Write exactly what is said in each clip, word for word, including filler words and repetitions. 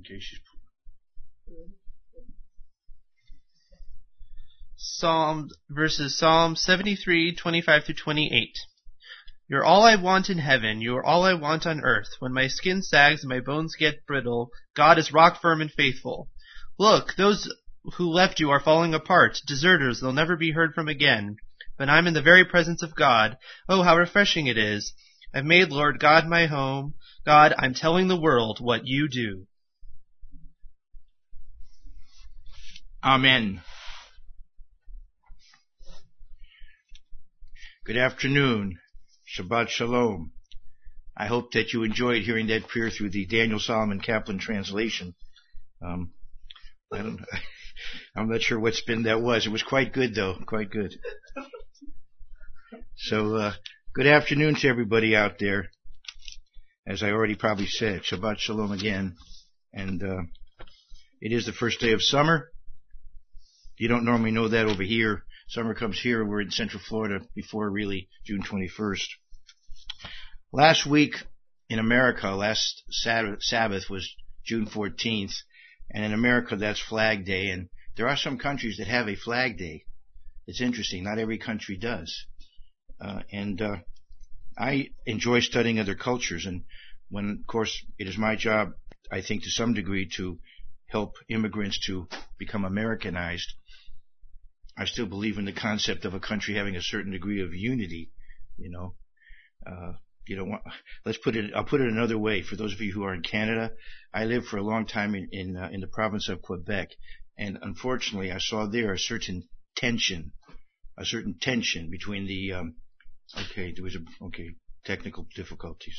in case she's. Psalm verses Psalm seventy-three, twenty-five through twenty-eight. You're all I want in heaven, you are all I want on earth. When my skin sags and my bones get brittle, God is rock firm and faithful. Look, those who left you are falling apart, deserters, they'll never be heard from again. But I'm in the very presence of God. Oh, how refreshing it is. I've made Lord God my home. God, I'm telling the world what you do. Amen. Good afternoon. Shabbat Shalom. I hope that you enjoyed hearing that prayer through the Daniel Solomon Kaplan translation. Um, I don't, I'm not sure what spin that was. It was quite good, though. Quite good. So, uh, good afternoon to everybody out there. As I already probably said, Shabbat Shalom again. And uh, it is the first day of summer. You don't normally know that over here. Summer comes here. We're in Central Florida before really June twenty-first. Last week in America, last Sabbath was June fourteenth. And in America, that's Flag Day. And there are some countries that have a Flag Day. It's interesting. Not every country does. Uh, and uh, I enjoy studying other cultures. And when, of course, it is my job, I think to some degree, to help immigrants to become Americanized, I still believe in the concept of a country having a certain degree of unity. You know, uh, you don't want. Let's put it. I'll put it another way. For those of you who are in Canada, I lived for a long time in in, uh, in the province of Quebec, and unfortunately, I saw there a certain tension, a certain tension between the. Um, okay, there was a okay technical difficulties.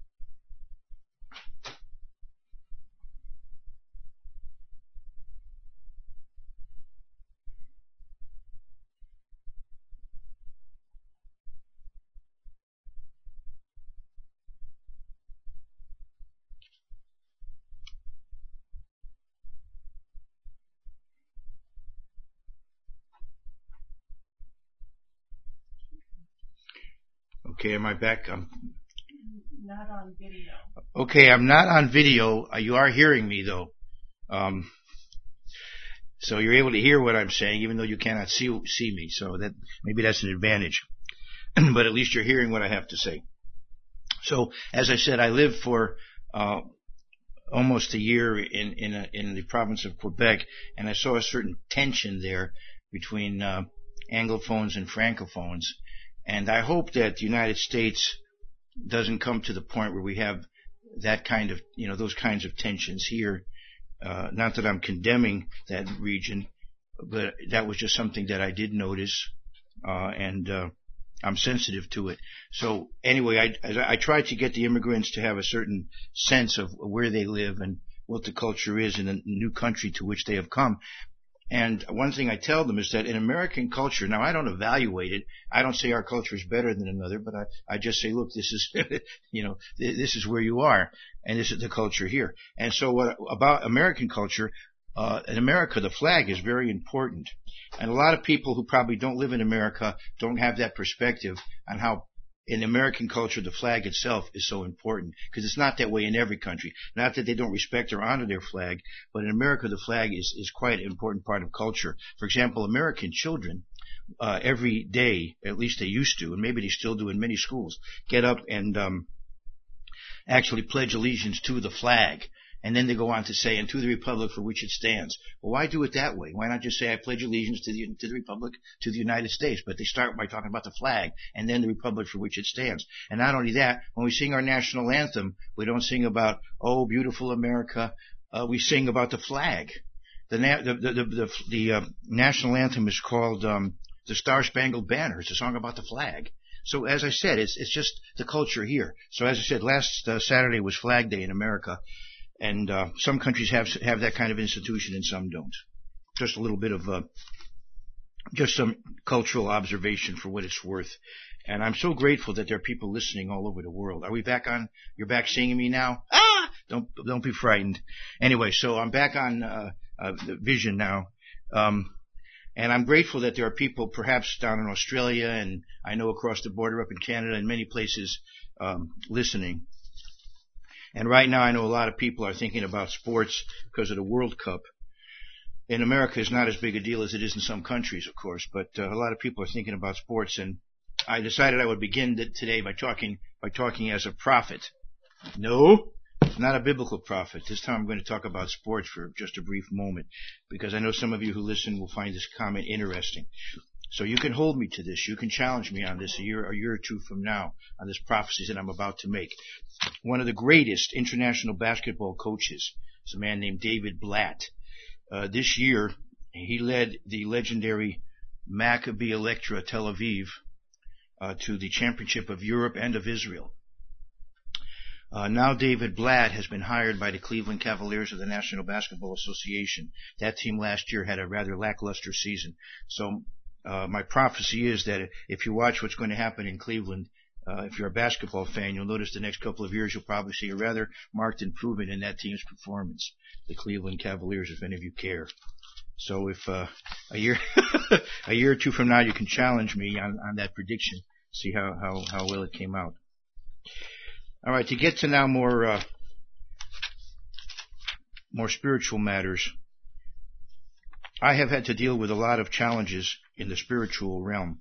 Okay, am I back? I'm not on video. Okay, I'm not on video. Uh, you are hearing me, though. Um, so you're able to hear what I'm saying, even though you cannot see see me. So that maybe that's an advantage. But at least you're hearing what I have to say. So, as I said, I lived for uh, almost a year in in, a, in the province of Quebec, and I saw a certain tension there between uh, Anglophones and Francophones. And I hope that the United States doesn't come to the point where we have that kind of, you know, those kinds of tensions here. Uh, not that I'm condemning that region, but that was just something that I did notice, uh, and uh, I'm sensitive to it. So anyway, I, I try to get the immigrants to have a certain sense of where they live and what the culture is in the new country to which they have come. And one thing I tell them is that in American culture, now I don't evaluate it. I don't say our culture is better than another, but I, I just say, look, this is, you know, this is where you are, and this is the culture here. And so what about American culture, uh, in America, the flag is very important. And a lot of people who probably don't live in America don't have that perspective on how in American culture, the flag itself is so important, because it's not that way in every country. Not that they don't respect or honor their flag, but in America, the flag is, is quite an important part of culture. For example, American children, uh, every day, at least they used to, and maybe they still do in many schools, get up and um, actually pledge allegiance to the flag. And then they go on to say, and to the republic for which it stands. Well, why do it that way? Why not just say, I pledge allegiance to the, to the republic, to the United States? But they start by talking about the flag, and then the republic for which it stands. And not only that, when we sing our national anthem, we don't sing about, oh, beautiful America. Uh, we sing about the flag. The, na- the, the, the, the, the uh, national anthem is called um, the Star Spangled Banner. It's a song about the flag. So as I said, it's, it's just the culture here. So as I said, last uh, Saturday was Flag Day in America. And uh, some countries have have that kind of institution and some don't. Just a little bit of uh, just some cultural observation for what it's worth. And I'm so grateful that there are people listening all over the world. Are we back on? You're back seeing me now? Ah! Don't don't be frightened. Anyway, so I'm back on uh, uh, the Vision now. Um, and I'm grateful that there are people perhaps down in Australia and I know across the border up in Canada and many places um, listening. And right now I know a lot of people are thinking about sports because of the World Cup. In America, it's not as big a deal as it is in some countries, of course, but uh, a lot of people are thinking about sports, and I decided I would begin today by talking by talking as a prophet. No, not a biblical prophet. This time I'm going to talk about sports for just a brief moment, because I know some of you who listen will find this comment interesting. So you can hold me to this. You can challenge me on this a year, a year or two from now on this prophecy that I'm about to make. One of the greatest international basketball coaches is a man named David Blatt. Uh, this year, he led the legendary Maccabi Electra Tel Aviv uh, to the championship of Europe and of Israel. Uh, now David Blatt has been hired by the Cleveland Cavaliers of the National Basketball Association. That team last year had a rather lackluster season. So uh, my prophecy is that if you watch what's going to happen in Cleveland, uh, if you're a basketball fan, you'll notice the next couple of years you'll probably see a rather marked improvement in that team's performance. The Cleveland Cavaliers, if any of you care. So if uh, a year a year or two from now you can challenge me on, on that prediction, see how, how, how well it came out. All right, to get to now more uh, more spiritual matters, I have had to deal with a lot of challenges in the spiritual realm,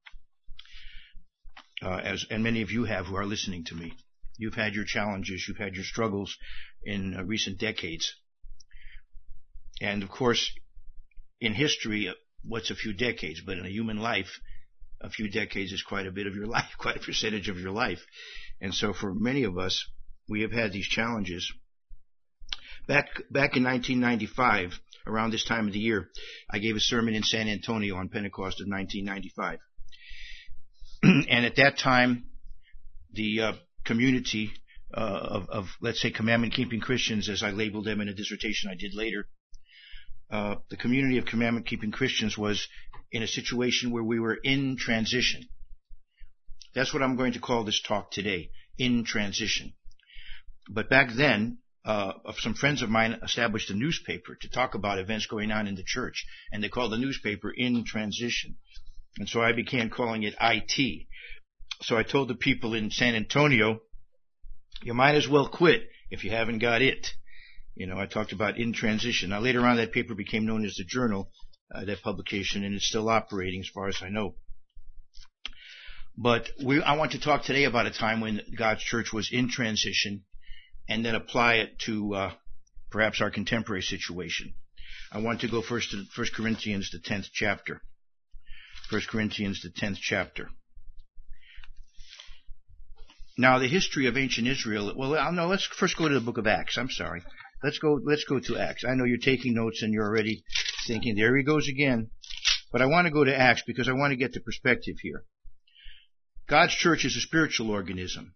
uh, as and many of you have who are listening to me. You've had your challenges, you've had your struggles in uh, recent decades. And of course, in history, what's a few decades? But in a human life, a few decades is quite a bit of your life, quite a percentage of your life. And so for many of us, we have had these challenges. Back back in nineteen ninety-five, around this time of the year, I gave a sermon in San Antonio on Pentecost of nineteen ninety-five. And at that time, the uh, community uh, of, of, let's say, commandment-keeping Christians, as I labeled them in a dissertation I did later, Uh, the community of commandment-keeping Christians was in a situation where we were in transition. That's what I'm going to call this talk today, in transition. But back then, uh, some friends of mine established a newspaper to talk about events going on in the church, and they called the newspaper In Transition. And so I began calling it I T. So I told the people in San Antonio, you might as well quit if you haven't got it. You know, I talked about In Transition. Now, later on, that paper became known as the Journal, uh, that publication, and it's still operating as far as I know. But we, I want to talk today about a time when God's church was in transition, and then apply it to uh, perhaps our contemporary situation. I want to go first to First Corinthians, the tenth chapter. First Corinthians, the tenth chapter. Now, the history of ancient Israel, well, no, let's first go to the book of Acts. I'm sorry. Let's go, let's go to Acts. I know you're taking notes and you're already thinking, there he goes again. But I want to go to Acts because I want to get the perspective here. God's church is a spiritual organism.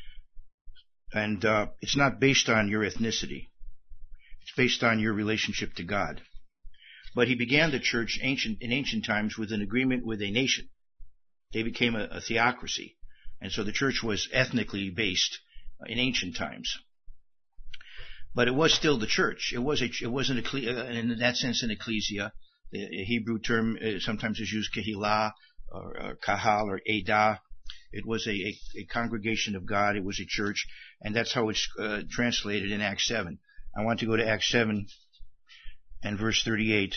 And uh, it's not based on your ethnicity. It's based on your relationship to God. But he began the church ancient, in ancient times with an agreement with a nation. They became a, a theocracy. And so the church was ethnically based in ancient times. But it was still the church. It was a, it wasn't a, in that sense an ecclesia. The Hebrew term sometimes is used kehilah or, or kahal or edah. It was a, a, a congregation of God. It was a church, and that's how it's uh, translated in Acts seven. I want to go to Acts seven and verse thirty-eight.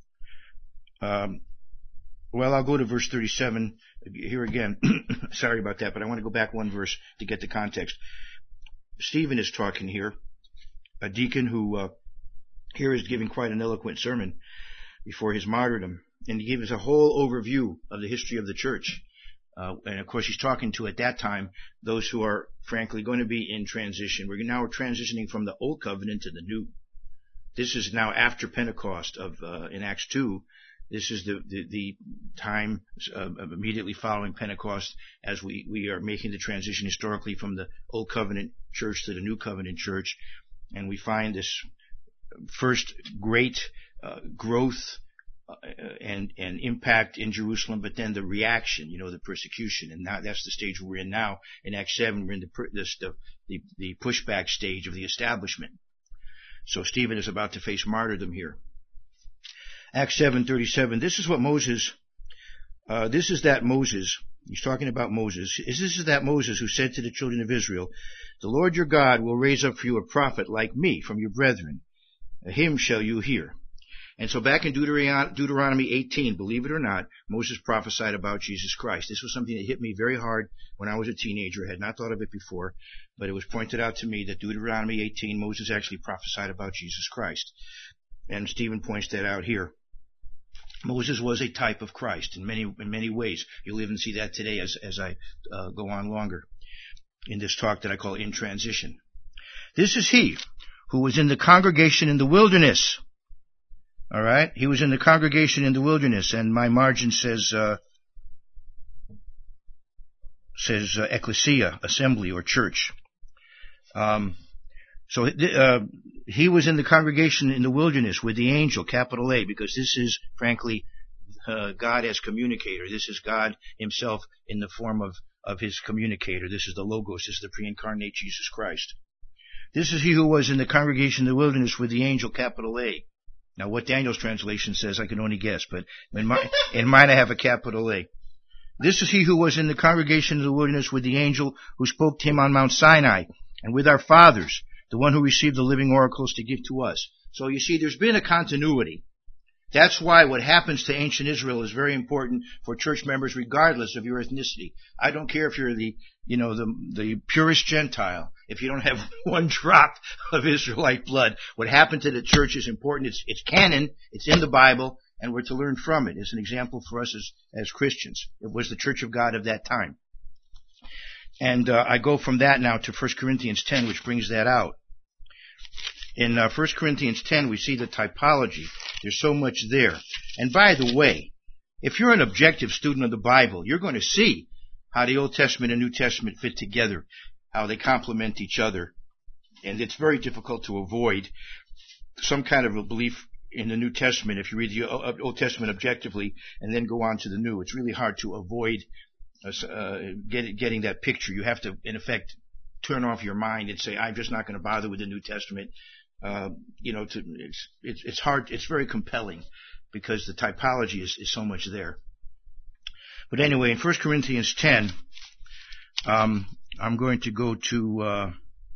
Um, well, I'll go to verse thirty-seven here again. Sorry about that, but I want to go back one verse to get the context. Stephen is talking here, a deacon who uh, here is giving quite an eloquent sermon before his martyrdom, and he gives a whole overview of the history of the church. Uh, and of course, he's talking to, at that time, those who are, frankly, going to be in transition. We're now transitioning from the old covenant to the new. This is now after Pentecost of uh, in Acts two. This is the, the, the time uh, immediately following Pentecost as we, we are making the transition historically from the old covenant church to the new covenant church. And we find this first great uh, growth uh, and, and impact in Jerusalem, but then the reaction, you know, the persecution. And now that's the stage we're in now. In Acts seven, we're in the, this, the, the, the pushback stage of the establishment. So Stephen is about to face martyrdom here. Acts seven thirty-seven. This is what Moses, uh, this is that Moses, he's talking about Moses. This is that Moses who said to the children of Israel, The Lord your God will raise up for you a prophet like me from your brethren. Him shall you hear. And so back in Deuteronomy eighteen, believe it or not, Moses prophesied about Jesus Christ. This was something that hit me very hard when I was a teenager. I had not thought of it before, but it was pointed out to me that Deuteronomy eighteen, Moses actually prophesied about Jesus Christ. And Stephen points that out here. Moses was a type of Christ in many in many ways. You'll even see that today as, as I uh, go on longer in this talk that I call In Transition. This is he who was in the congregation in the wilderness. All right? He was in the congregation in the wilderness, and my margin says, uh, says uh, ecclesia, assembly, or church. Um, so uh, he was in the congregation in the wilderness with the angel, capital A, because this is, frankly, uh, God as communicator. This is God himself in the form of, of his communicator. This is the Logos. This is the pre-incarnate Jesus Christ. This is he who was in the congregation in the wilderness with the angel, capital A. Now, what Daniel's translation says, I can only guess, but in, my, in mine I have a capital A. This is he who was in the congregation in the wilderness with the angel who spoke to him on Mount Sinai, and with our fathers, the one who received the living oracles to give to us. So you see, there's been a continuity. That's why what happens to ancient Israel is very important for church members regardless of your ethnicity. I don't care if you're the, you know, the, the purest Gentile. If you don't have one drop of Israelite blood, what happened to the church is important. It's, it's canon. It's in the Bible, and we're to learn from it. It's an example for us as, as Christians. It was the church of God of that time. And uh, I go from that now to First Corinthians ten, which brings that out. In uh, First Corinthians ten, we see the typology. There's so much there. And by the way, if you're an objective student of the Bible, you're going to see how the Old Testament and New Testament fit together, how they complement each other. And it's very difficult to avoid some kind of a belief in the New Testament if you read the Old Testament objectively and then go on to the New. It's really hard to avoid uh, get, getting that picture. You have to, in effect, turn off your mind and say, I'm just not going to bother with the New Testament. Uh, you know, to, it's, it's, it's hard, it's very compelling because the typology is, is so much there. But anyway, in First Corinthians ten, um, I'm going to go to, uh,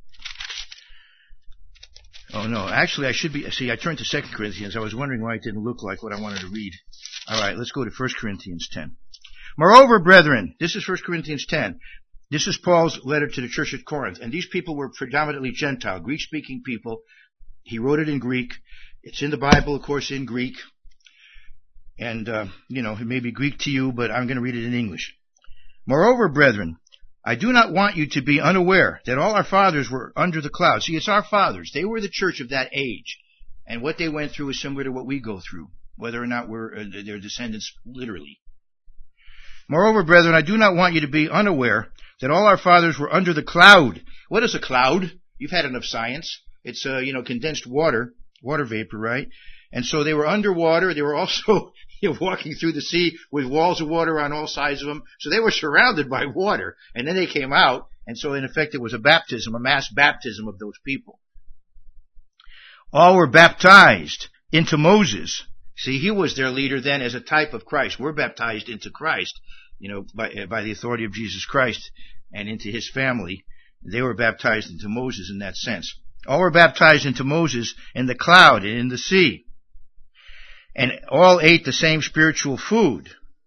oh no, actually I should be, see, I turned to Second Corinthians. I was wondering why it didn't look like what I wanted to read. Alright, let's go to First Corinthians ten. Moreover, brethren, this is First Corinthians ten. This is Paul's letter to the church at Corinth. And these people were predominantly Gentile, Greek-speaking people. He wrote it in Greek. It's in the Bible, of course, in Greek. And, uh, you know, it may be Greek to you, but I'm going to read it in English. Moreover, brethren, I do not want you to be unaware that all our fathers were under the cloud. See, it's our fathers. They were the church of that age. And what they went through is similar to what we go through, whether or not we're uh, their descendants literally. Moreover, brethren, I do not want you to be unaware that all our fathers were under the cloud. What is a cloud? You've had enough science. It's, uh, you know, condensed water, water vapor, right? And so they were underwater. They were also, you know, walking through the sea with walls of water on all sides of them. So they were surrounded by water. And then they came out. And so in effect it was a baptism, a mass baptism of those people. All were baptized into Moses. See, he was their leader then as a type of Christ. We're baptized into Christ, you know, by, by the authority of Jesus Christ and into his family. They were baptized into Moses in that sense. All were baptized into Moses in the cloud and in the sea. And all ate the same spiritual food.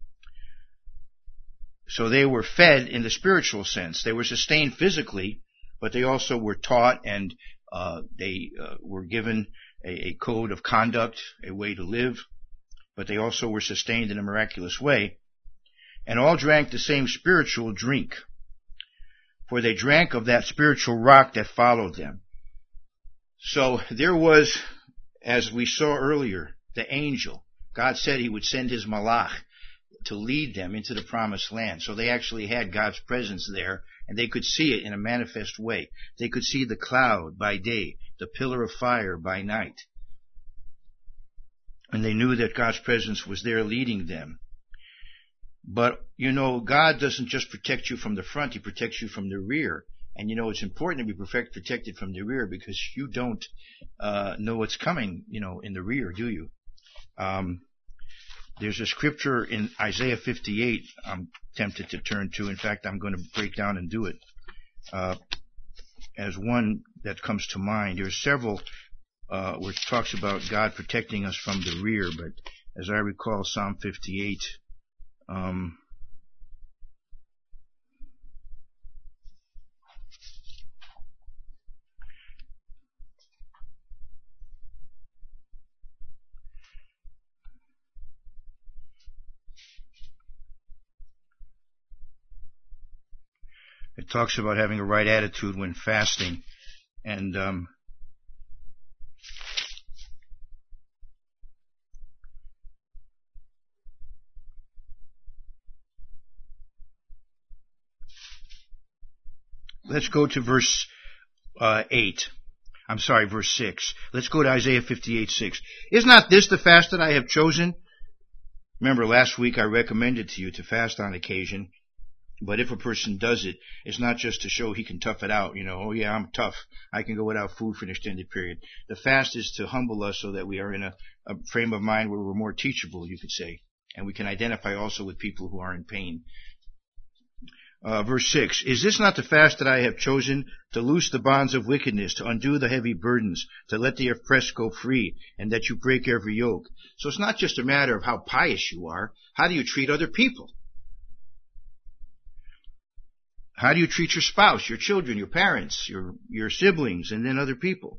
So they were fed in the spiritual sense. They were sustained physically, but they also were taught and uh, they uh, were given a, a code of conduct, a way to live. But they also were sustained in a miraculous way. And all drank the same spiritual drink. For they drank of that spiritual rock that followed them. So there was, as we saw earlier, the angel. God said he would send his malach to lead them into the promised land. So they actually had God's presence there, and they could see it in a manifest way. They could see the cloud by day, the pillar of fire by night. And they knew that God's presence was there leading them. But, you know, God doesn't just protect you from the front, he protects you from the rear. And you know, it's important to be perfect, protected from the rear because you don't uh, know what's coming, you know, in the rear, do you? Um, there's a scripture in Isaiah fifty-eight I'm tempted to turn to. In fact, I'm going to break down and do it. Uh, as one that comes to mind. There's several uh, where it talks about God protecting us from the rear, but as I recall, Psalm fifty-eight, um, it talks about having a right attitude when fasting, and um, let's go to verse uh, eight. I'm sorry, verse six. Let's go to Isaiah fifty-eight, six. Is not this the fast that I have chosen? Remember, last week I recommended to you to fast on occasion. But if a person does it, it's not just to show he can tough it out. You know, oh yeah, I'm tough. I can go without food for an extended period. The fast is to humble us so that we are in a, a frame of mind where we're more teachable, you could say. And we can identify also with people who are in pain. Uh, verse six, is this not the fast that I have chosen, to loose the bonds of wickedness, to undo the heavy burdens, to let the oppressed go free, and that you break every yoke? So it's not just a matter of how pious you are. How do you treat other people? How do you treat your spouse, your children, your parents, your, your siblings, and then other people?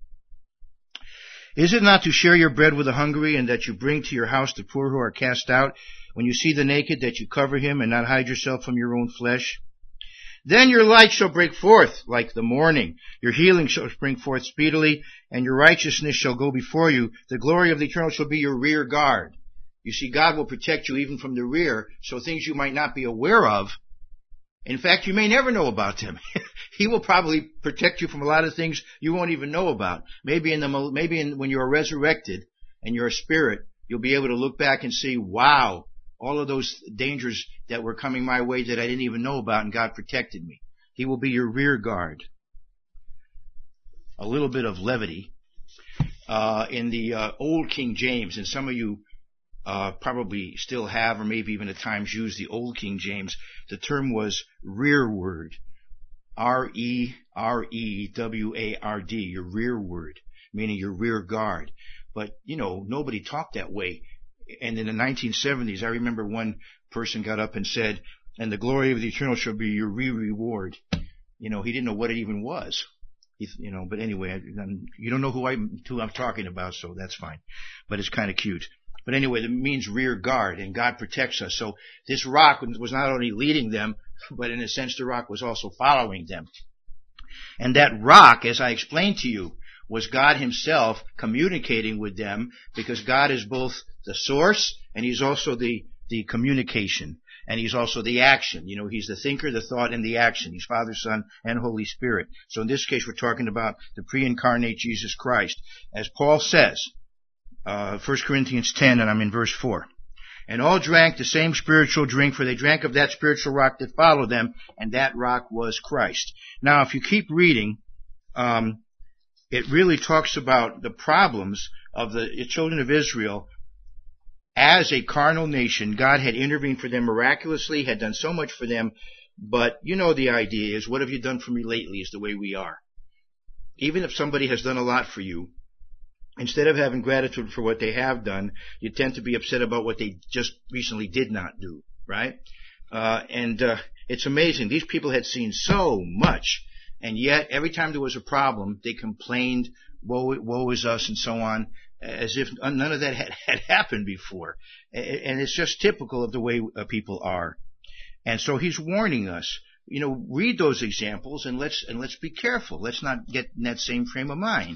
Is it not to share your bread with the hungry, and that you bring to your house the poor who are cast out? When you see the naked, that you cover him, and not hide yourself from your own flesh? Then your light shall break forth like the morning. Your healing shall spring forth speedily, and your righteousness shall go before you. The glory of the Eternal shall be your rear guard. You see, God will protect you even from the rear, so things you might not be aware of, in fact, you may never know about them. He will probably protect you from a lot of things you won't even know about. Maybe in the maybe in, when you are resurrected and you're a spirit, you'll be able to look back and see, wow, all of those dangers that were coming my way that I didn't even know about, and God protected me. He will be your rear guard. A little bit of levity. Uh, in the uh, old King James, and some of you Uh, probably still have, or maybe even at times use the old King James, the term was rearward. R E R E W A R D, your rearward, meaning your rear guard. But, you know, nobody talked that way. And in the nineteen seventies, I remember one person got up and said, and the glory of the Eternal shall be your re-reward. You know, he didn't know what it even was. He, you know, but anyway, I, you don't know who, I, who I'm talking about, so that's fine. But it's kind of cute. But anyway, it means rear guard, and God protects us. So this rock was not only leading them, but in a sense the rock was also following them. And that rock, as I explained to you, was God himself communicating with them, because God is both the source and he's also the, the communication. And he's also the action. You know, he's the thinker, the thought, and the action. He's Father, Son, and Holy Spirit. So in this case, we're talking about the pre-incarnate Jesus Christ. As Paul says, Uh, First Corinthians ten, and I'm in verse four. And all drank the same spiritual drink, for they drank of that spiritual rock that followed them, and that rock was Christ. Now, if you keep reading, um, it really talks about the problems of the children of Israel. As a carnal nation, God had intervened for them miraculously, had done so much for them, but you know the idea is, what have you done for me lately, is the way we are. Even if somebody has done a lot for you, instead of having gratitude for what they have done, you tend to be upset about what they just recently did not do, right? Uh, and uh, it's amazing. These people had seen so much, and yet every time there was a problem, they complained, woe, woe is us, and so on, as if none of that had, had happened before. And it's just typical of the way people are. And so he's warning us, you know, read those examples, and let's and let's be careful. Let's not get in that same frame of mind.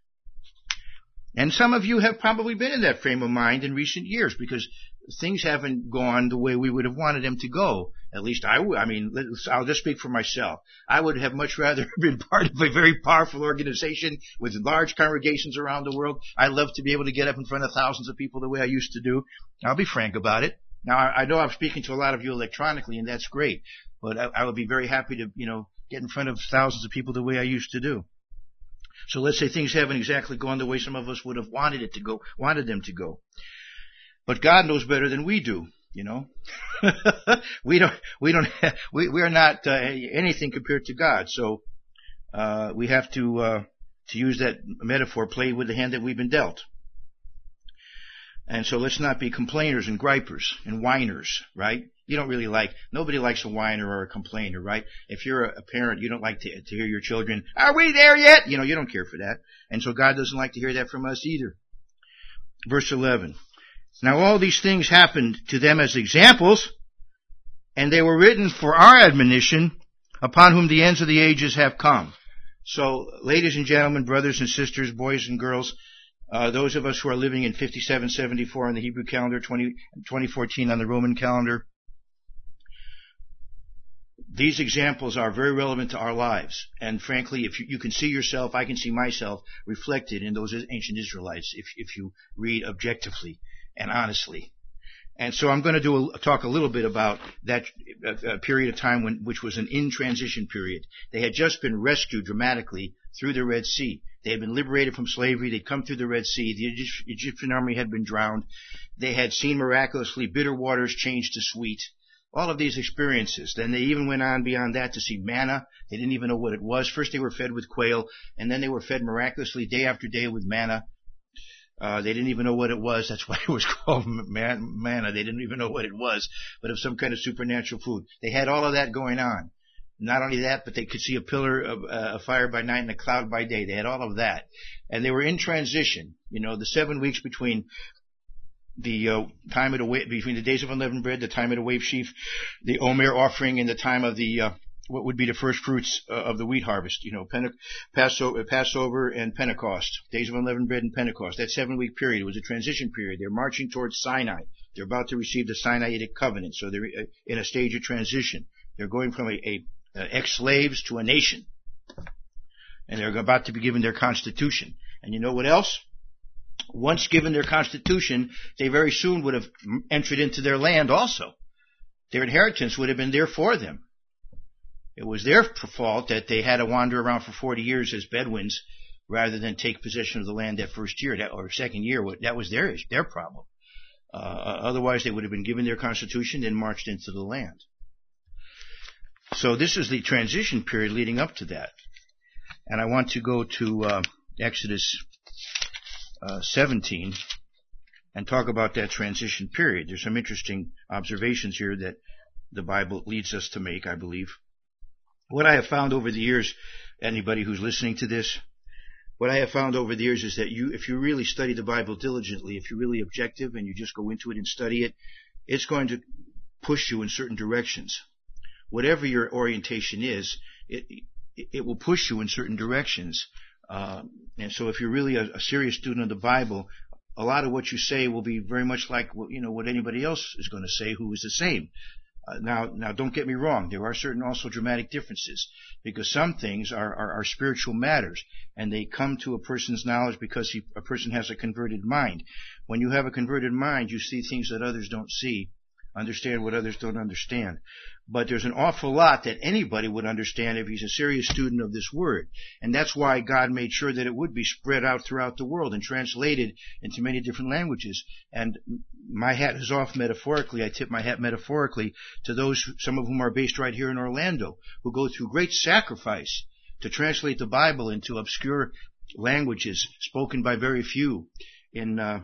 And some of you have probably been in that frame of mind in recent years, because things haven't gone the way we would have wanted them to go. At least I would. I mean, I'll just speak for myself. I would have much rather been part of a very powerful organization with large congregations around the world. I love to be able to get up in front of thousands of people the way I used to do. I'll be frank about it. Now, I know I'm speaking to a lot of you electronically, and that's great. But I, I would be very happy to, you know, get in front of thousands of people the way I used to do. So let's say things haven't exactly gone the way some of us would have wanted it to go, wanted them to go. But God knows better than we do, you know. we don't, we don't, we, we are not uh, anything compared to God. So uh, we have to, uh, to use that metaphor, play with the hand that we've been dealt. And so let's not be complainers and gripers and whiners, right? You don't really like, nobody likes a whiner or a complainer, right? If you're a, a parent, you don't like to, to hear your children, are we there yet? You know, you don't care for that. And so God doesn't like to hear that from us either. Verse eleven. Now all these things happened to them as examples, and they were written for our admonition, upon whom the ends of the ages have come. So, ladies and gentlemen, brothers and sisters, boys and girls, uh, those of us who are living in fifty-seven seventy-four on the Hebrew calendar, twenty fourteen on the Roman calendar, these examples are very relevant to our lives. And frankly, if you, you can see yourself, I can see myself reflected in those ancient Israelites if, if you read objectively and honestly. And so I'm going to do a, talk a little bit about that uh, period of time when, which was an in-transition period. They had just been rescued dramatically through the Red Sea. They had been liberated from slavery. They'd come through the Red Sea. The Egyptian army had been drowned. They had seen miraculously bitter waters changed to sweet. All of these experiences. Then they even went on beyond that to see manna. They didn't even know what it was. First they were fed with quail, and then they were fed miraculously day after day with manna. Uh, they didn't even know what it was. That's why it was called man, manna. They didn't even know what it was, but of some kind of supernatural food. They had all of that going on. Not only that, but they could see a pillar of uh, a fire by night and a cloud by day. They had all of that. And they were in transition. You know, the seven weeks between the uh, time of the wave, between the days of unleavened bread, the time of the wave sheaf, the Omer offering, and the time of the uh, what would be the first fruits uh, of the wheat harvest. You know, Pente- Passover, Passover and Pentecost, days of unleavened bread and Pentecost. That seven-week period was a transition period. They're marching towards Sinai. They're about to receive the Sinaitic covenant, so they're in a stage of transition. They're going from a, a, a ex-slaves to a nation, and they're about to be given their constitution. And you know what else? Once given their constitution, they very soon would have entered into their land also. Their inheritance would have been there for them. It was their fault that they had to wander around for forty years as Bedouins rather than take possession of the land that first year that, or second year. That was their their problem. Uh, otherwise, they would have been given their constitution and marched into the land. So this is the transition period leading up to that. And I want to go to uh, Exodus Uh, seventeen and talk about that transition period. There's some interesting observations here that the Bible leads us to make, I believe. What I have found over the years, anybody who's listening to this, what I have found over the years is that you, if you really study the Bible diligently, if you're really objective and you just go into it and study it, it's going to push you in certain directions. Whatever your orientation is, it, it will push you in certain directions. Uh, and so if you're really a, a serious student of the Bible, a lot of what you say will be very much like, you know, what anybody else is going to say who is the same. Uh, now, now don't get me wrong. There are certain also dramatic differences because some things are, are, are spiritual matters and they come to a person's knowledge because he, a person has a converted mind. When you have a converted mind, you see things that others don't see, understand what others don't understand. But there's an awful lot that anybody would understand if he's a serious student of this word. And that's why God made sure that it would be spread out throughout the world and translated into many different languages. And my hat is off metaphorically. I tip my hat metaphorically to those, some of whom are based right here in Orlando, who go through great sacrifice to translate the Bible into obscure languages spoken by very few in uh,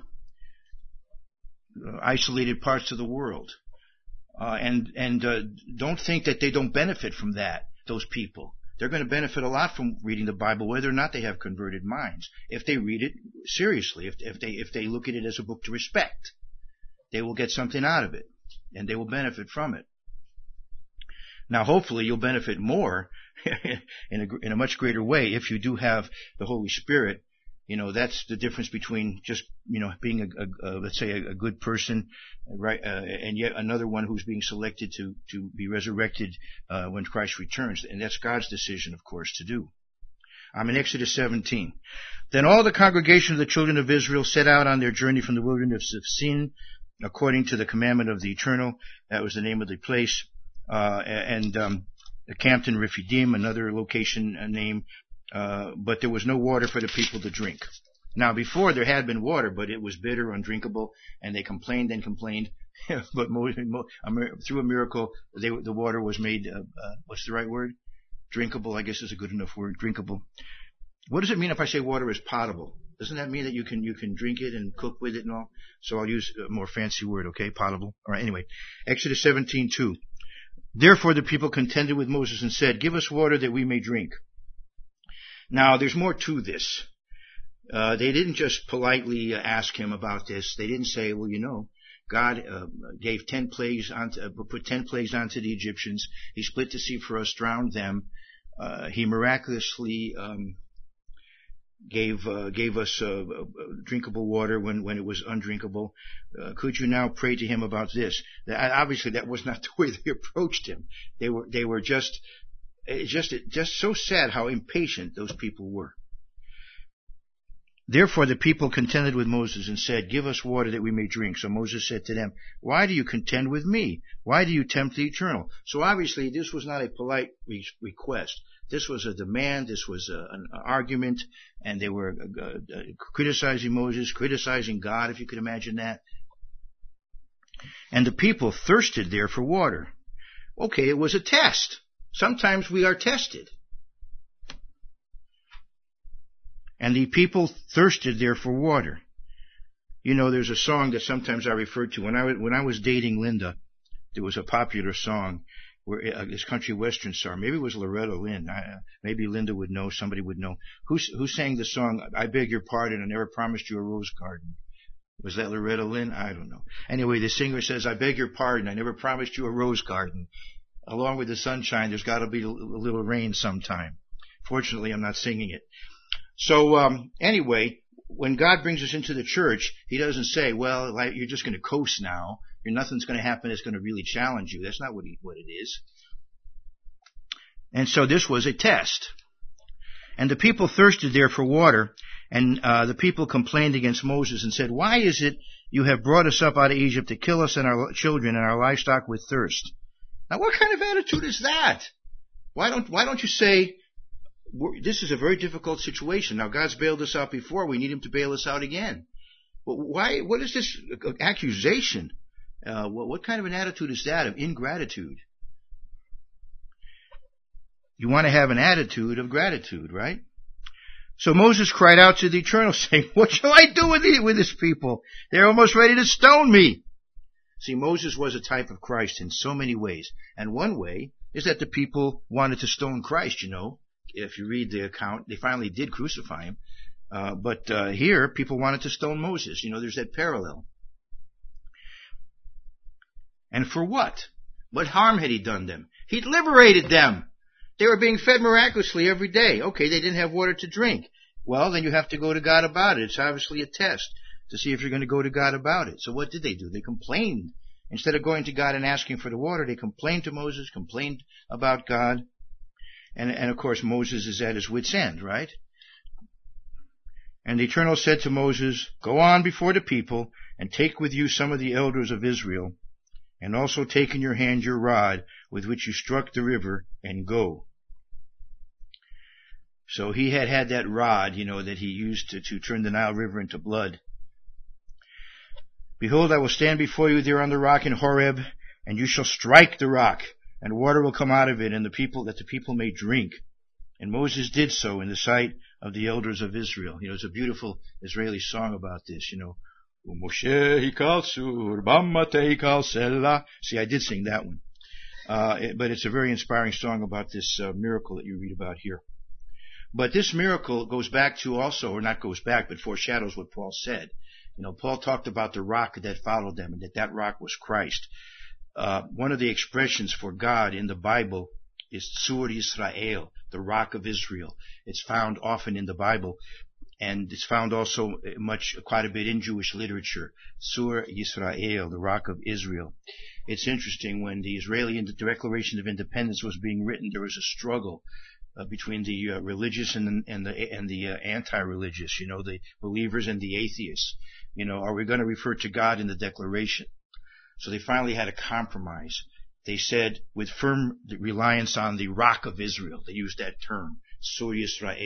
isolated parts of the world. Uh, and and uh, don't think that they don't benefit from that, those people. They're going to benefit a lot from reading the Bible, whether or not they have converted minds. If they read it seriously, if, if they if they look at it as a book to respect, they will get something out of it, and they will benefit from it. Now, hopefully, you'll benefit more in a, in a much greater way if you do have the Holy Spirit. You know, that's the difference between just, you know, being a, a, a let's say a, a good person, right, uh, and yet another one who's being selected to, to be resurrected, uh, when Christ returns. And that's God's decision, of course, to do. I'm in Exodus seventeen. Then all the congregation of the children of Israel set out on their journey from the wilderness of Sin, according to the commandment of the Eternal. That was the name of the place. Uh, and, um, camped in Rephidim, another location uh, name. Uh, but there was no water for the people to drink. Now, before there had been water, but it was bitter, undrinkable, and they complained and complained. But mo- mo- through a miracle, they, the water was made, uh, uh, what's the right word? drinkable, I guess is a good enough word, drinkable. What does it mean if I say water is potable? Doesn't that mean that you can you can drink it and cook with it and all? So I'll use a more fancy word, okay? Potable. All right, anyway. Exodus seventeen two. Therefore the people contended with Moses and said, give us water that we may drink. Now, there's more to this. Uh, they didn't just politely uh, ask him about this. They didn't say, well, you know, God uh, gave ten plagues onto, uh, put ten plagues onto the Egyptians. He split the sea for us, drowned them. Uh, he miraculously um, gave uh, gave us uh, drinkable water when, when it was undrinkable. Uh, could you now pray to him about this? That, obviously, that was not the way they approached him. They were they were just it's just just so sad how impatient those people were. Therefore the people contended with Moses and said, give us water that we may drink. So Moses said to them, why do you contend with me? Why do you tempt the Eternal? So obviously this was not a polite re- request. This was a demand. This was a, an argument. And they were uh, uh, criticizing Moses, criticizing God, if you could imagine that. And the people thirsted there for water. Okay, it was a test. Sometimes we are tested. And the people thirsted there for water. You know, there's a song that sometimes I refer to. When I was, when I was dating Linda, there was a popular song where uh, this country western star. Maybe it was Loretta Lynn. I, uh, maybe Linda would know. Somebody would know. Who who sang the song? I beg your pardon. I never promised you a rose garden. Was that Loretta Lynn? I don't know. Anyway, the singer says, I beg your pardon. I never promised you a rose garden. Along with the sunshine, there's got to be a little rain sometime. Fortunately, I'm not singing it. So um, anyway, when God brings us into the church, He doesn't say, well, like, you're just going to coast now. You're, nothing's going to happen that's going to really challenge you. That's not what, he, what it is. And so this was a test. And the people thirsted there for water, and uh, the people complained against Moses and said, why is it you have brought us up out of Egypt to kill us and our children and our livestock with thirst? Now what kind of attitude is that? Why don't, why don't you say, this is a very difficult situation. Now, God's bailed us out before. We need Him to bail us out again. But why? What is this accusation? Uh, what, what kind of an attitude is that of ingratitude? You want to have an attitude of gratitude, right? So Moses cried out to the Eternal, saying, what shall I do with, the, with this people? They're almost ready to stone me. See, Moses was a type of Christ in so many ways. And one way is that the people wanted to stone Christ, you know. If you read the account, they finally did crucify him. Uh, but uh, here, people wanted to stone Moses. You know, there's that parallel. And for what? What harm had he done them? He'd liberated them. They were being fed miraculously every day. Okay, they didn't have water to drink. Well, then you have to go to God about it. It's obviously a test to see if you're going to go to God about it. So what did they do? They complained. Instead of going to God and asking for the water, they complained to Moses, complained about God. And, and of course, Moses is at his wit's end, right? And the Eternal said to Moses, go on before the people and take with you some of the elders of Israel, and also take in your hand your rod with which you struck the river, and go. So he had had that rod, you know, that he used to, to turn the Nile River into blood. Behold, I will stand before you there on the rock in Horeb, and you shall strike the rock, and water will come out of it, and the people, that the people may drink. And Moses did so in the sight of the elders of Israel. You know, there's a beautiful Israeli song about this, you know. See, I did sing that one. Uh, it, but it's a very inspiring song about this uh, miracle that you read about here. But this miracle goes back to also, or not goes back, but foreshadows what Paul said. You know, Paul talked about the rock that followed them, and that that rock was Christ. Uh, one of the expressions for God in the Bible is Tzur Yisrael, the rock of Israel. It's found often in the Bible, and it's found also much, quite a bit in Jewish literature. Tzur Yisrael, the rock of Israel. It's interesting, when the Israeli Declaration of Independence was being written, there was a struggle uh, between the uh, religious and the, and the, and the uh, anti-religious, you know, the believers and the atheists. You know, are we going to refer to God in the Declaration? So they finally had a compromise. They said, with firm reliance on the rock of Israel, they used that term, Tzur Yisrael.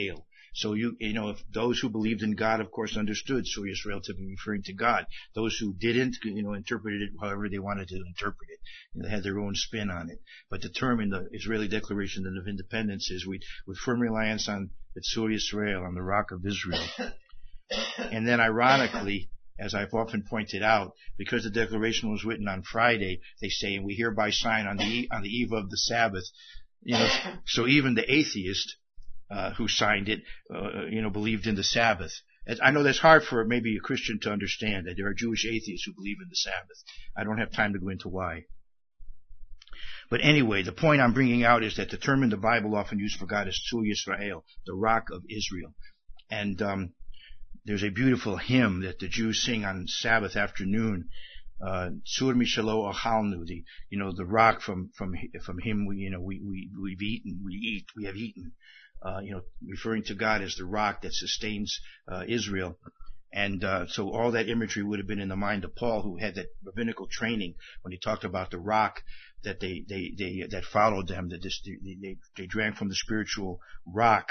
So you, you know, if those who believed in God, of course, understood Sur Yisrael to be referring to God. Those who didn't, you know, interpreted it however they wanted to interpret it. You know, they had their own spin on it. But the term in the Israeli Declaration of Independence is we, with firm reliance on the Sur Yisrael, on the rock of Israel. And then ironically, as I've often pointed out, because the declaration was written on Friday, they say, and we hereby sign on the on the eve of the Sabbath. You know, so even the atheist uh, who signed it, uh, you know, believed in the Sabbath. I know that's hard for maybe a Christian to understand, that there are Jewish atheists who believe in the Sabbath. I don't have time to go into why. But anyway, the point I'm bringing out is that the term in the Bible often used for God is Sur Yisrael, the rock of Israel. And um, there's a beautiful hymn that the Jews sing on Sabbath afternoon. Uh, Sur Mishalo Achalnu, the, you know, the rock from, from, from him, we, you know, we, we, we've eaten, we eat, we have eaten, uh, you know, referring to God as the rock that sustains, uh, Israel. And, uh, so all that imagery would have been in the mind of Paul, who had that rabbinical training when he talked about the rock that they, they, they, that followed them, that this, they, they, they drank from the spiritual rock.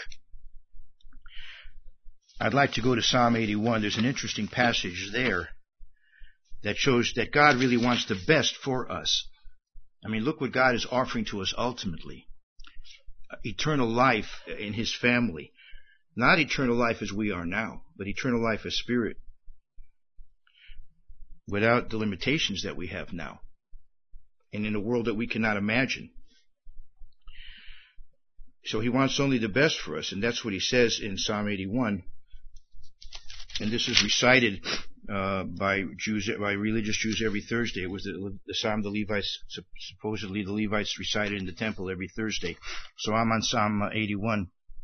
I'd like to go to Psalm eighty-one. There's an interesting passage there that shows that God really wants the best for us. I mean, look what God is offering to us ultimately. Eternal life in His family. Not eternal life as we are now, but eternal life as spirit. Without the limitations that we have now. And in a world that we cannot imagine. So He wants only the best for us, and that's what He says in Psalm eighty-one. And this is recited uh, by Jews, by religious Jews every Thursday. It was the, the Psalm the Levites, supposedly the Levites recited in the temple every Thursday. So I'm on Psalm eighty-one,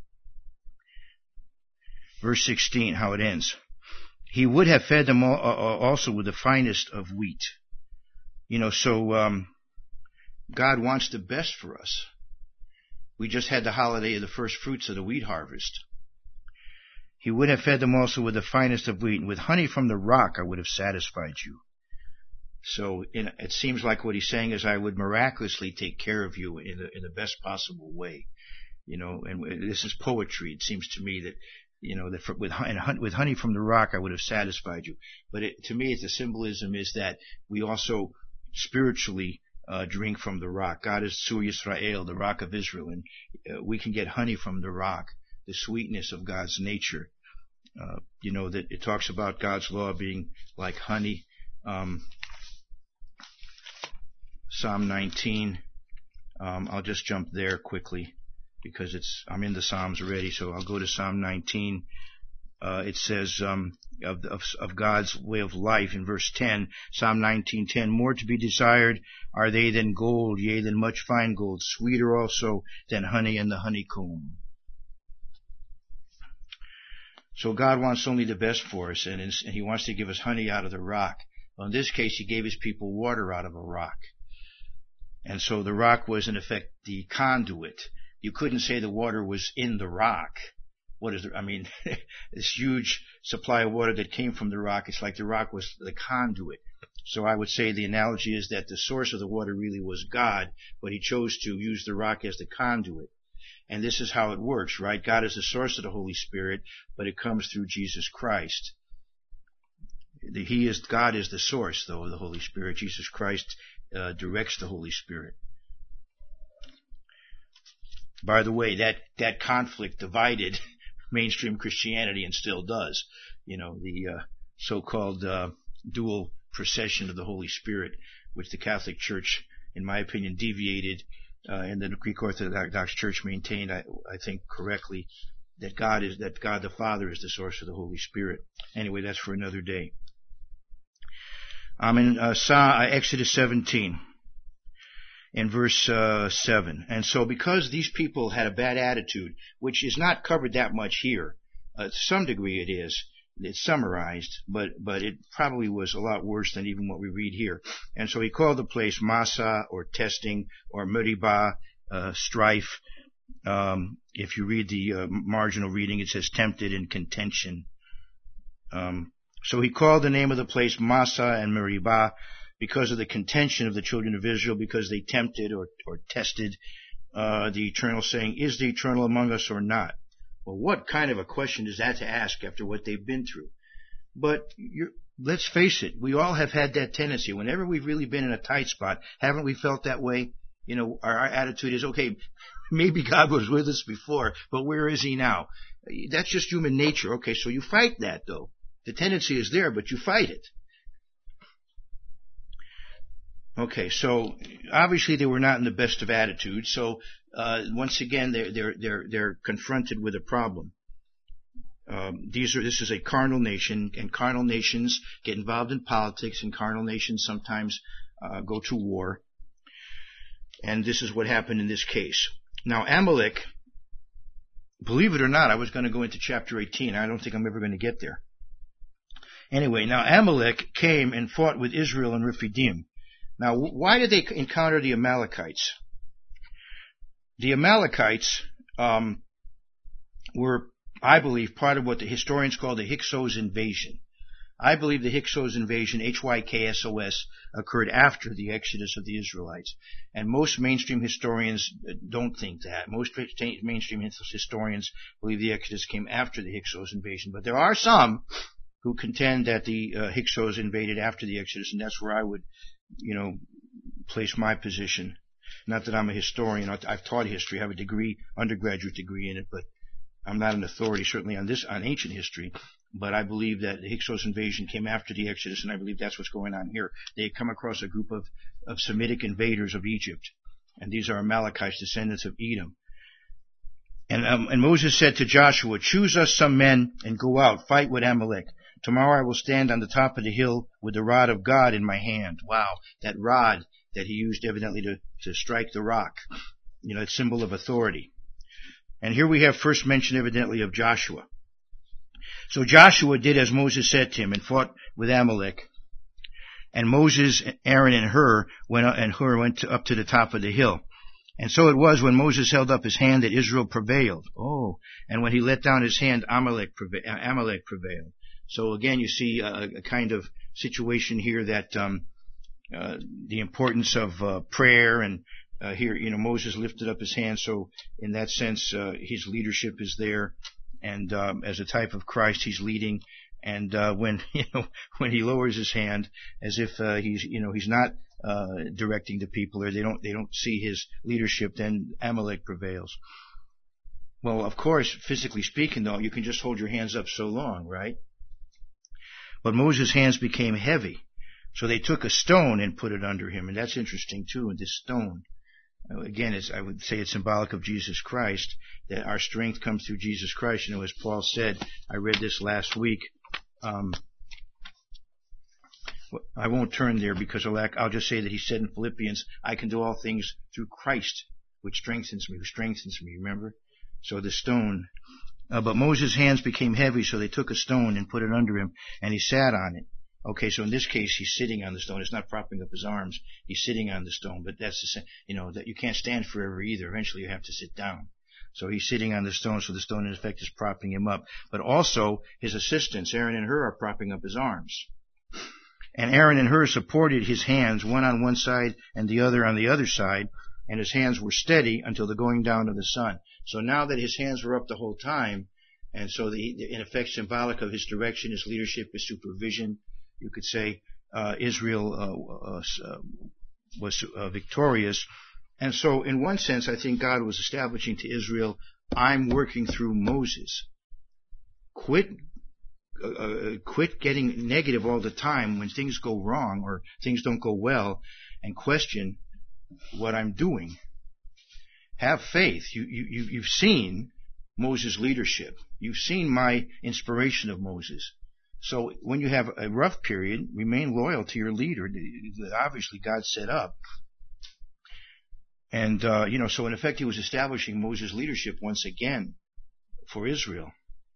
verse sixteen, how it ends. He would have fed them all, uh, also with the finest of wheat. You know, so um, God wants the best for us. We just had the holiday of the first fruits of the wheat harvest. He would have fed them also with the finest of wheat, and with honey from the rock I would have satisfied you. So in, it seems like what He's saying is, I would miraculously take care of you in the, in the best possible way. You know, and this is poetry. It seems to me that, you know, that for, with, with honey from the rock I would have satisfied you. But it, to me, the symbolism is that we also spiritually uh, drink from the rock. God is Sur Yisrael, the rock of Israel, and uh, we can get honey from the rock, the sweetness of God's nature. Uh, you know, that it talks about God's law being like honey. Um, Psalm nineteen. Um, I'll just jump there quickly because it's I'm in the Psalms already, so I'll go to Psalm nineteen. Uh, it says um, of, of of God's way of life in verse ten, Psalm nineteen ten. More to be desired are they than gold, yea, than much fine gold, sweeter also than honey and the honeycomb. So God wants only the best for us, and He wants to give us honey out of the rock. Well, in this case, He gave His people water out of a rock. And so the rock was, in effect, the conduit. You couldn't say the water was in the rock. What is the, I mean, this huge supply of water that came from the rock, it's like the rock was the conduit. So I would say the analogy is that the source of the water really was God, but He chose to use the rock as the conduit. And this is how it works, right? God is the source of the Holy Spirit, but it comes through Jesus Christ. He is, God is the source, though, of the Holy Spirit. Jesus Christ uh, directs the Holy Spirit. By the way, that, that conflict divided mainstream Christianity and still does. You know, the uh, so-called uh, dual procession of the Holy Spirit, which the Catholic Church, in my opinion, deviated. Uh, and the Greek Orthodox Church maintained, I, I think correctly, that God is that God the Father is the source of the Holy Spirit. Anyway, that's for another day. I'm in uh, Exodus seventeen, in verse uh, seven. And so, because these people had a bad attitude, which is not covered that much here, uh, to some degree it is. It's summarized, but but it probably was a lot worse than even what we read here. And so he called the place Massa, or testing, or Meribah, uh, strife. Um, if you read the uh, marginal reading, it says tempted and contention. Um, so he called the name of the place Massa and Meribah because of the contention of the children of Israel, because they tempted or, or tested uh, the Eternal, saying, "Is the Eternal among us or not?" Well, what kind of a question is that to ask after what they've been through? But you're, let's face it, we all have had that tendency. Whenever we've really been in a tight spot, haven't we felt that way? You know, our, our attitude is, okay, maybe God was with us before, but where is he now? That's just human nature. Okay, so you fight that, though. The tendency is there, but you fight it. Okay, so obviously they were not in the best of attitudes. So uh, once again, they're they're they're they're confronted with a problem. Um, these are this is a carnal nation, and carnal nations get involved in politics, and carnal nations sometimes uh, go to war. And this is what happened in this case. Now Amalek, believe it or not, I was going to go into chapter eighteen. I don't think I'm ever going to get there. Anyway, now Amalek came and fought with Israel and Rephidim. Now, why did they encounter the Amalekites? The Amalekites um, were, I believe, part of what the historians call the Hyksos invasion. I believe the Hyksos invasion, H Y K S O S, occurred after the exodus of the Israelites. And most mainstream historians don't think that. Most mainstream historians believe the exodus came after the Hyksos invasion. But there are some who contend that the uh, Hyksos invaded after the exodus, and that's where I would you know, place my position. Not that I'm a historian. I've taught history. I have a degree, undergraduate degree in it, but I'm not an authority certainly on this, on ancient history. But I believe that the Hyksos invasion came after the Exodus, and I believe that's what's going on here. They had come across a group of, of Semitic invaders of Egypt, and these are Amalekites, descendants of Edom. And, um, and Moses said to Joshua, "Choose us some men and go out, fight with Amalek. Tomorrow I will stand on the top of the hill with the rod of God in my hand." Wow, that rod that he used evidently to, to strike the rock. You know, it's symbol of authority. And here we have first mention evidently of Joshua. So Joshua did as Moses said to him and fought with Amalek. And Moses, Aaron, and Hur went up, and Hur went to, up to the top of the hill. And so it was when Moses held up his hand that Israel prevailed. Oh, and when he let down his hand, Amalek, preva- Amalek prevailed. So again, you see a, a kind of situation here that um, uh, the importance of uh, prayer, and uh, here, you know, Moses lifted up his hand. So in that sense, uh, his leadership is there, and um, as a type of Christ, he's leading. And uh, when you know when he lowers his hand, as if uh, he's you know he's not uh, directing the people, or they don't they don't see his leadership, then Amalek prevails. Well, of course, physically speaking, though, you can just hold your hands up so long, right? But Moses' hands became heavy, so they took a stone and put it under him, and that's interesting too. And this stone, again, it's, I would say it's symbolic of Jesus Christ, that our strength comes through Jesus Christ. You know, as Paul said, I read this last week. Um, I won't turn there because I'll, I'll just say that he said in Philippians, "I can do all things through Christ, which strengthens me," who strengthens me, remember? So the stone. Uh, but Moses' hands became heavy, so they took a stone and put it under him, and he sat on it. Okay, so in this case, he's sitting on the stone. It's not propping up his arms. He's sitting on the stone, but that's the same, you know, that you can't stand forever either. Eventually you have to sit down. So he's sitting on the stone, so the stone in effect is propping him up. But also, his assistants, Aaron and Hur, are propping up his arms. And Aaron and Hur supported his hands, one on one side and the other on the other side, and his hands were steady until the going down of the sun. So now that his hands were up the whole time, and so the, in effect symbolic of his direction, his leadership, his supervision, you could say uh, Israel uh, uh, was uh, victorious. And so in one sense, I think God was establishing to Israel, I'm working through Moses. Quit uh, uh, quit getting negative all the time when things go wrong or things don't go well, and question what I'm doing. Have faith. You, you, you've seen Moses' leadership. You've seen my inspiration of Moses. So when you have a rough period, remain loyal to your leader that obviously God set up. And, uh, you know, so in effect he was establishing Moses' leadership once again for Israel.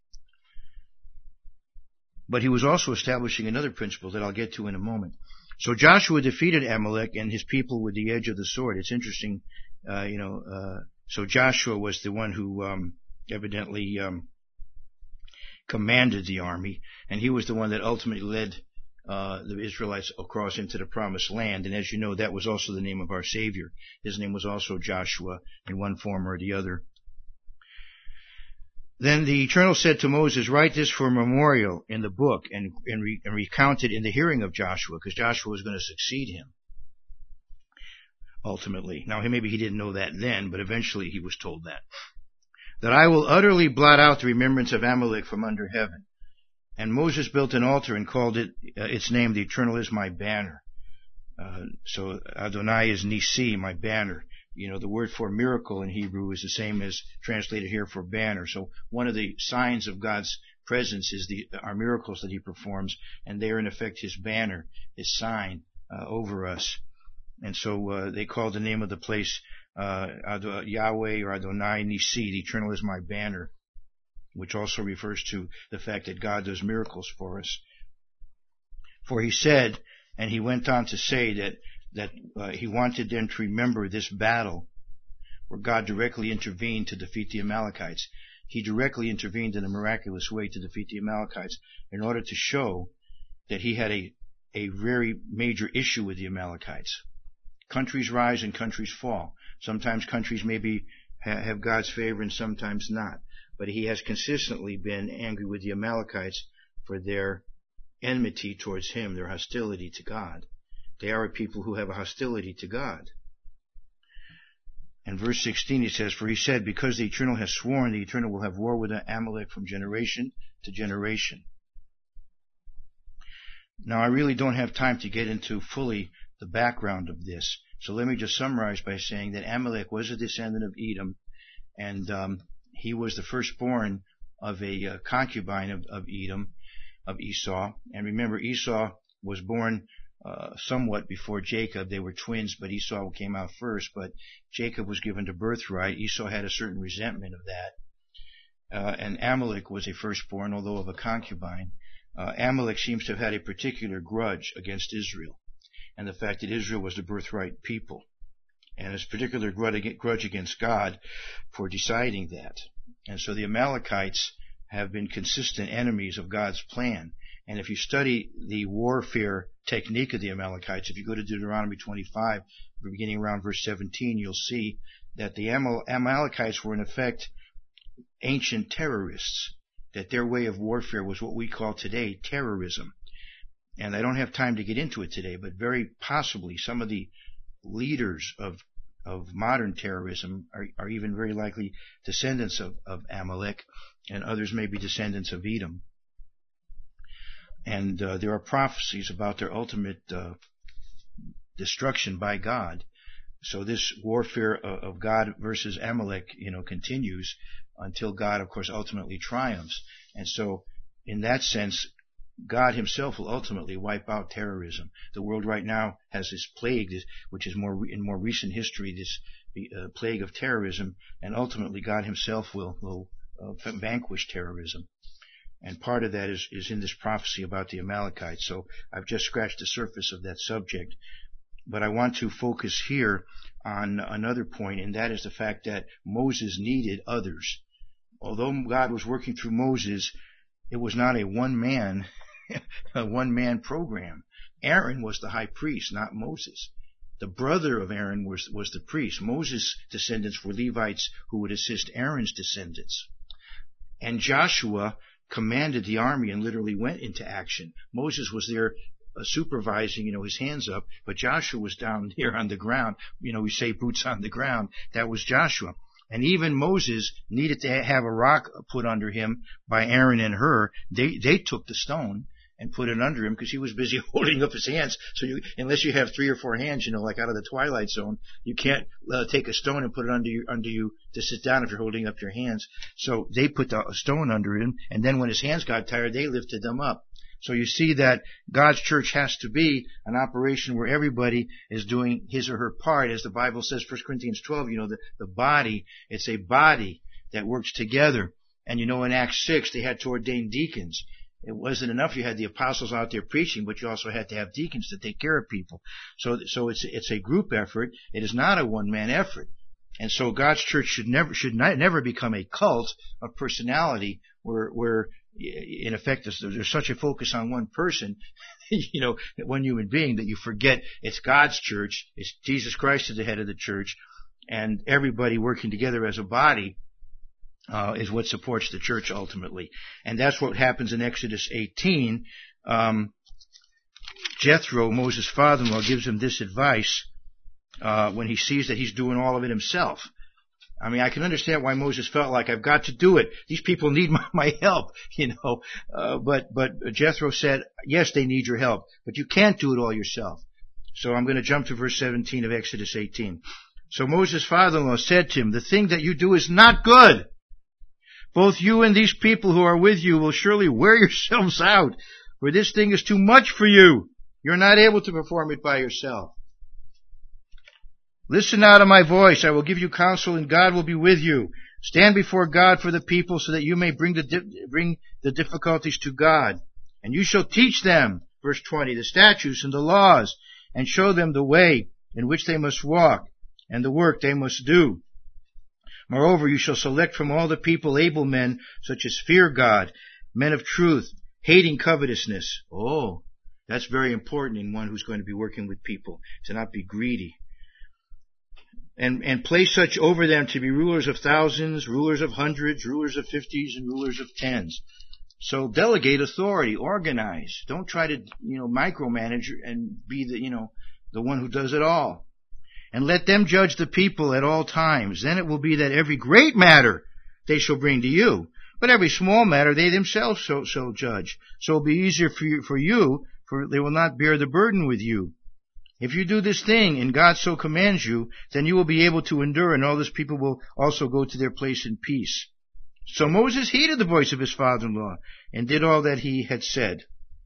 But he was also establishing another principle that I'll get to in a moment. So Joshua defeated Amalek and his people with the edge of the sword. It's interesting, uh, you know, uh, so Joshua was the one who um, evidently um, commanded the army, and he was the one that ultimately led uh, the Israelites across into the promised land. And as you know, that was also the name of our Savior. His name was also Joshua in one form or the other. Then the Eternal said to Moses, write this for a memorial in the book and, and, re, and recount it in the hearing of Joshua, because Joshua was going to succeed him ultimately. Now, maybe he didn't know that then, but eventually he was told that. That I will utterly blot out the remembrance of Amalek from under heaven. And Moses built an altar and called it, uh, its name, the Eternal is my banner. Uh, so Adonai is Nisi, my banner. You know, the word for miracle in Hebrew is the same as translated here for banner. So one of the signs of God's presence is the our miracles that he performs, and they are in effect his banner, his sign uh, over us. And so uh, they called the name of the place uh, Ad- Yahweh or Adonai Nisi, the Eternal is my banner, which also refers to the fact that God does miracles for us. For he said, and he went on to say that that uh, he wanted them to remember this battle where God directly intervened to defeat the Amalekites. He directly intervened in a miraculous way to defeat the Amalekites in order to show that he had a, a very major issue with the Amalekites. Countries rise and countries fall. Sometimes countries maybe ha- have God's favor and sometimes not. But he has consistently been angry with the Amalekites for their enmity towards him, their hostility to God. They are a people who have a hostility to God. And verse sixteen, he says, for he said, because the Eternal has sworn, the Eternal will have war with Amalek from generation to generation. Now, I really don't have time to get into fully the background of this. So let me just summarize by saying that Amalek was a descendant of Edom, and um, he was the firstborn of a uh, concubine of, of Edom, of Esau. And remember, Esau was born uh, somewhat before Jacob. They were twins, but Esau came out first. But Jacob was given the birthright. Esau had a certain resentment of that. Uh, and Amalek was a firstborn, although of a concubine. Uh, Amalek seems to have had a particular grudge against Israel, and the fact that Israel was the birthright people, and his particular grudge against God for deciding that. And so the Amalekites have been consistent enemies of God's plan. And if you study the warfare technique of the Amalekites, if you go to Deuteronomy twenty-five, beginning around verse seventeen, you'll see that the Amal- Amalekites were in effect ancient terrorists, that their way of warfare was what we call today terrorism. And I don't have time to get into it today, but very possibly some of the leaders of of modern terrorism are, are even very likely descendants of, of Amalek, and others may be descendants of Edom. And uh, there are prophecies about their ultimate uh, destruction by God. So this warfare of, of God versus Amalek, you know, continues until God, of course, ultimately triumphs. And so, in that sense, God himself will ultimately wipe out terrorism. The world right now has this plague, which is more in more recent history, this uh, plague of terrorism, and ultimately God himself will will uh, vanquish terrorism. And part of that is, is in this prophecy about the Amalekites. So I've just scratched the surface of that subject. But I want to focus here on another point, and that is the fact that Moses needed others. Although God was working through Moses, it was not a one-man a one-man program. Aaron was the high priest, not Moses. The brother of Aaron was, was the priest. Moses' descendants were Levites who would assist Aaron's descendants. And Joshua commanded the army and literally went into action. Moses was there uh, supervising, you know, his hands up, but Joshua was down here on the ground. You know, we say boots on the ground. That was Joshua. And even Moses needed to have a rock put under him by Aaron and Hur. They, they took the stone and put it under him because he was busy holding up his hands. So you, unless you have three or four hands, you know, like out of the Twilight Zone, you can't uh, take a stone and put it under you, under you to sit down if you're holding up your hands. So they put the stone under him, and then when his hands got tired, they lifted them up. So you see that God's church has to be an operation where everybody is doing his or her part. As the Bible says, First Corinthians twelve, you know, the, the body, it's a body that works together. And you know, in Acts six, they had to ordain deacons. It wasn't enough you had the apostles out there preaching, but you also had to have deacons to take care of people. So, so it's, it's a group effort. It is not a one-man effort. And so God's church should never, should not, never become a cult of personality where, where, in effect, there's, there's such a focus on one person, you know, one human being, that you forget it's God's church. It's Jesus Christ is the head of the church, and everybody working together as a body uh, is what supports the church ultimately. And that's what happens in Exodus eighteen. Um, Jethro, Moses' father-in-law, gives him this advice uh, when he sees that he's doing all of it himself. I mean, I can understand why Moses felt like, I've got to do it. These people need my, my help, you know. Uh, but, but Jethro said, yes, they need your help, but you can't do it all yourself. So I'm going to jump to verse seventeen of Exodus eighteen. So Moses' father-in-law said to him, the thing that you do is not good. Both you and these people who are with you will surely wear yourselves out, for this thing is too much for you. You're not able to perform it by yourself. Listen now to my voice. I will give you counsel, and God will be with you. Stand before God for the people, so that you may bring the di- bring the difficulties to God. And you shall teach them, verse twenty, the statutes and the laws, and show them the way in which they must walk, and the work they must do. Moreover, you shall select from all the people able men, such as fear God, men of truth, hating covetousness. Oh, that's very important in one who's going to be working with people, to not be greedy. And, and place such over them to be rulers of thousands, rulers of hundreds, rulers of fifties, and rulers of tens. So delegate authority, organize. Don't try to, you know, micromanage and be the, you know, the one who does it all. And let them judge the people at all times. Then it will be that every great matter they shall bring to you, but every small matter they themselves shall, shall judge. So it will be easier for you, for you, for they will not bear the burden with you. If you do this thing, and God so commands you, then you will be able to endure, and all this people will also go to their place in peace. So Moses heeded the voice of his father-in-law, and did all that he had said.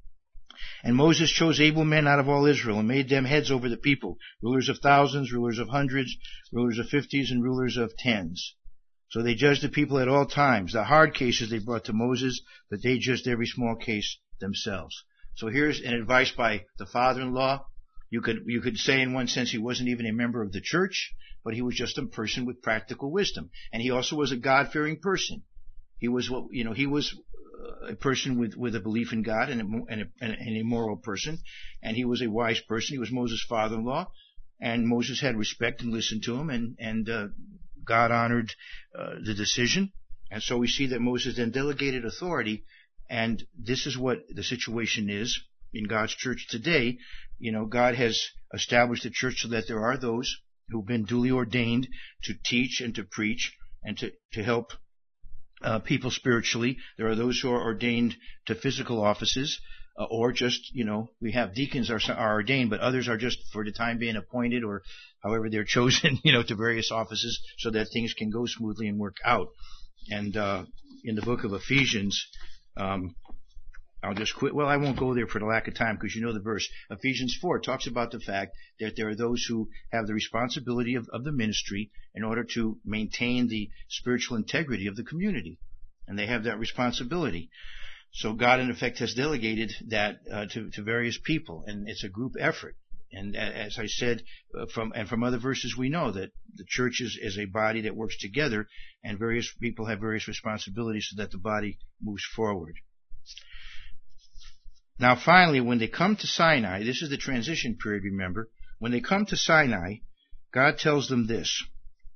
And Moses chose able men out of all Israel, and made them heads over the people, rulers of thousands, rulers of hundreds, rulers of fifties, and rulers of tens. So they judged the people at all times. The hard cases they brought to Moses, but they judged every small case themselves. So here's an advice by the father-in-law. You could, you could say in one sense he wasn't even a member of the church, but he was just a person with practical wisdom. And he also was a God-fearing person. He was what, you know, he was a person with, with a belief in God and a, and, a, and a moral person. And he was a wise person. He was Moses' father-in-law. And Moses had respect and listened to him, and, and, uh, God honored, uh, the decision. And so we see that Moses then delegated authority, and this is what the situation is in God's church today. You know, God has established the church so that there are those who've been duly ordained to teach and to preach and to, to help uh, people spiritually. There are those who are ordained to physical offices, uh, or just, you know, we have deacons are, are ordained, but others are just for the time being appointed, or however they're chosen, you know, to various offices so that things can go smoothly and work out. And uh, in the book of Ephesians, um, I'll just quit. Well, I won't go there for the lack of time, because you know the verse. Ephesians four talks about the fact that there are those who have the responsibility of, of the ministry in order to maintain the spiritual integrity of the community. And they have that responsibility. So God, in effect, has delegated that uh, to, to various people, and it's a group effort. And as I said, uh, from and from other verses, we know that the church is, is a body that works together, and various people have various responsibilities so that the body moves forward. Now finally, when they come to Sinai, this is the transition period, remember. When they come to Sinai, God tells them this.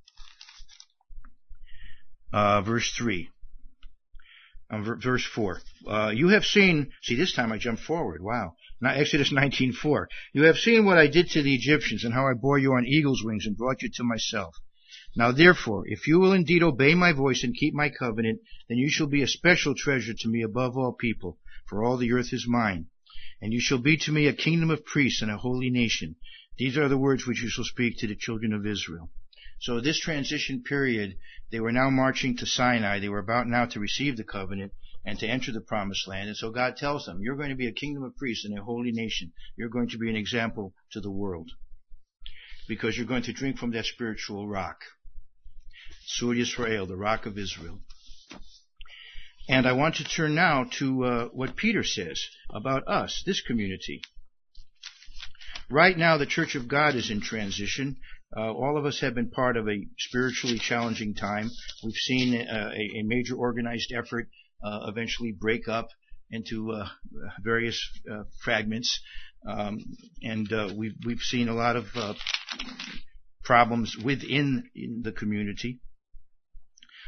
Uh, verse three. Um, verse four. Uh, you have seen, see this time I jumped forward, wow. Now Exodus nineteen four. You have seen what I did to the Egyptians, and how I bore you on eagle's wings and brought you to myself. Now therefore, if you will indeed obey my voice and keep my covenant, then you shall be a special treasure to me above all people, for all the earth is mine. And you shall be to me a kingdom of priests and a holy nation. These are the words which you shall speak to the children of Israel. So this transition period, they were now marching to Sinai. They were about now to receive the covenant and to enter the promised land. And so God tells them, you're going to be a kingdom of priests and a holy nation. You're going to be an example to the world, because you're going to drink from that spiritual rock. Sur Yisrael, the rock of Israel. And I want to turn now to uh, what Peter says about us, this community. Right now, the Church of God is in transition. Uh, all of us have been part of a spiritually challenging time. We've seen uh, a, a major organized effort uh, eventually break up into uh, various uh, fragments, um, and uh, we've we've seen a lot of uh, problems within the community.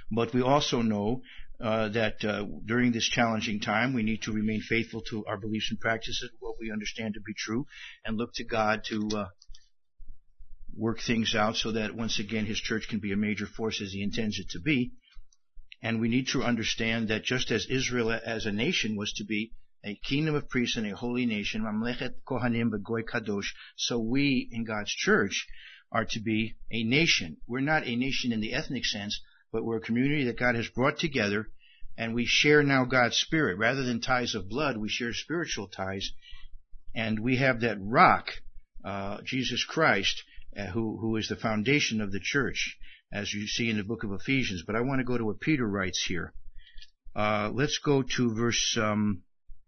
But we also know uh, that uh, during this challenging time, we need to remain faithful to our beliefs and practices, what we understand to be true, and look to God to uh, work things out so that once again His church can be a major force as He intends it to be. And we need to understand that just as Israel as a nation was to be a kingdom of priests and a holy nation, Mamlechet Kohanim V'Goy Kadosh, so we in God's church are to be a nation. We're not a nation in the ethnic sense, but we're a community that God has brought together, and we share now God's Spirit. Rather than ties of blood, we share spiritual ties, and we have that rock, uh, Jesus Christ, uh, who, who is the foundation of the church, as you see in the book of Ephesians. But I want to go to what Peter writes here. Uh, let's go to verse um,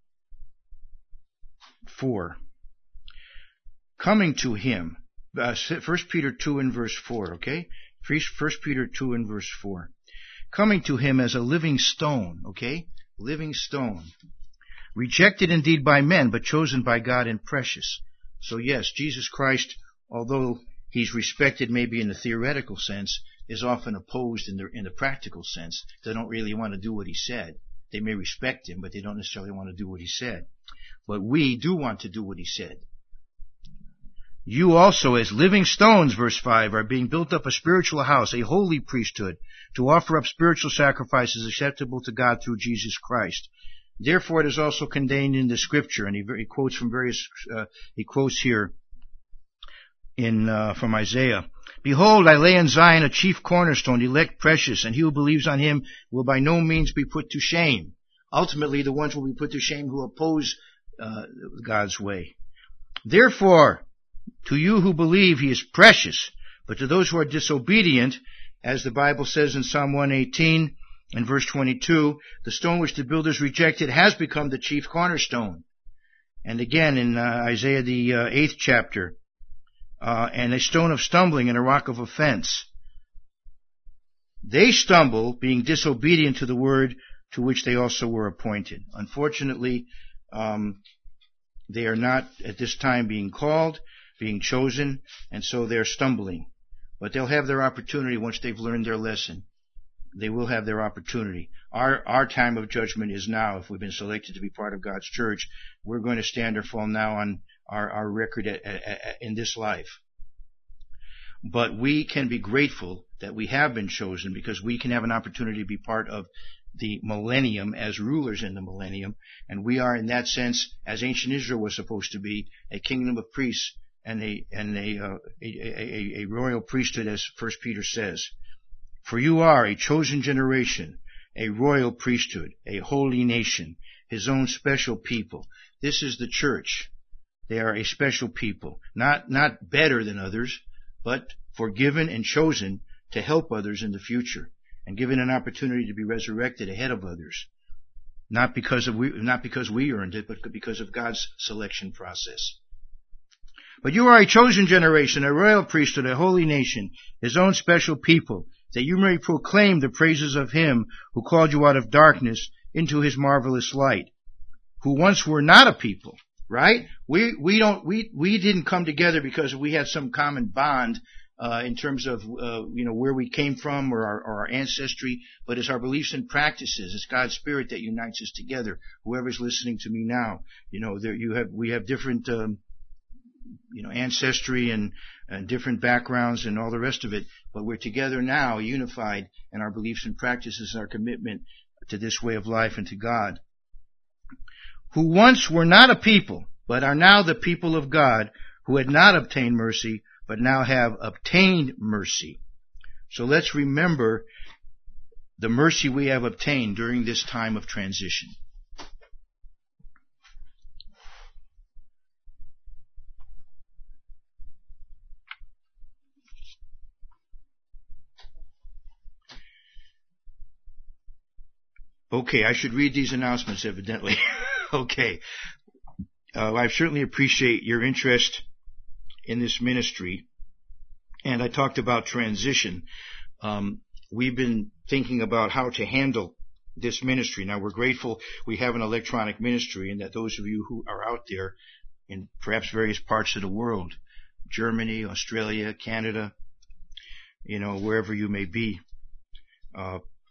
four. Coming to Him, uh, First Peter two and verse four, okay? First Peter two and verse four. Coming to Him as a living stone, okay? Living stone. Rejected indeed by men, but chosen by God and precious. So yes, Jesus Christ, although He's respected maybe in the theoretical sense, is often opposed in the, in the practical sense. They don't really want to do what He said. They may respect Him, but they don't necessarily want to do what He said. But we do want to do what He said. You also, as living stones, verse five, are being built up a spiritual house, a holy priesthood, to offer up spiritual sacrifices acceptable to God through Jesus Christ. Therefore, it is also contained in the Scripture, and he, he quotes from various. Uh, he quotes here in uh, from Isaiah. Behold, I lay in Zion a chief cornerstone, elect, precious, and he who believes on Him will by no means be put to shame. Ultimately, the ones will be put to shame who oppose uh, God's way. Therefore, to you who believe, He is precious, but to those who are disobedient, as the Bible says in Psalm one eighteen and verse twenty-two, the stone which the builders rejected has become the chief cornerstone. And again in uh, Isaiah the uh, eighth chapter, uh, and a stone of stumbling and a rock of offense. They stumble, being disobedient to the word to which they also were appointed. Unfortunately, um, they are not at this time being called, being chosen, and so they're stumbling. But they'll have their opportunity once they've learned their lesson. They will have their opportunity. Our our time of judgment is now. If we've been selected to be part of God's church, we're going to stand or fall now on our, our record at, at, at, in this life. But we can be grateful that we have been chosen, because we can have an opportunity to be part of the millennium as rulers in the millennium. And we are, in that sense, as ancient Israel was supposed to be, a kingdom of priests and a and a, uh, a, a, a royal priesthood, as First Peter says. For you are a chosen generation, a royal priesthood, a holy nation, His own special people. This is the church. They are a special people, not not better than others, but forgiven and chosen to help others in the future, and given an opportunity to be resurrected ahead of others. Not because of we, not because we earned it, but because of God's selection process. But you are a chosen generation, a royal priesthood, a holy nation, His own special people, that you may proclaim the praises of Him who called you out of darkness into His marvelous light, who once were not a people, right? We we don't we we didn't come together because we had some common bond uh, in terms of uh, you know where we came from or our, or our ancestry, but it's our beliefs and practices. It's God's Spirit that unites us together. Whoever's listening to me now, you know, there you have we have different. Um, you know, ancestry and, and different backgrounds and all the rest of it, but we're together now, unified in our beliefs and practices and our commitment to this way of life and to God. Who once were not a people, but are now the people of God, who had not obtained mercy, but now have obtained mercy. So let's remember the mercy we have obtained during this time of transition. Okay, I should read these announcements, evidently. Okay. Uh, I certainly appreciate your interest in this ministry. And I talked about transition. Um, we've been thinking about how to handle this ministry. Now, we're grateful we have an electronic ministry, and that those of you who are out there in perhaps various parts of the world, Germany, Australia, Canada, you know, wherever you may be, uh,